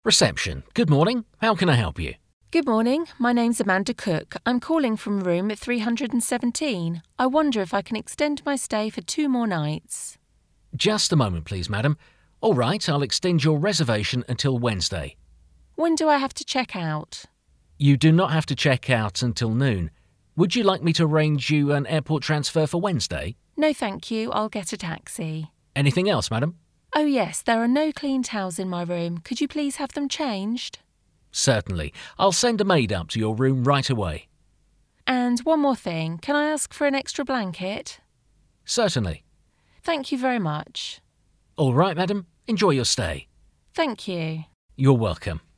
Reception. Good morning. How can I help you? Good morning. My name's Amanda Cook. I'm calling from room 317. I wonder if I can extend my stay for 2 more nights. Just a moment, please, madam. All right, I'll extend your reservation until Wednesday. When do I have to check out? You do not have to check out until noon. Would you like me to arrange you an airport transfer for Wednesday? No, thank you. I'll get a taxi. Anything else, madam? Oh yes, there are no clean towels in my room. Could you please have them changed? Certainly. I'll send a maid up to your room right away. And one more thing. Can I ask for an extra blanket? Certainly. Thank you very much. All right, madam. Enjoy your stay. Thank you. You're welcome.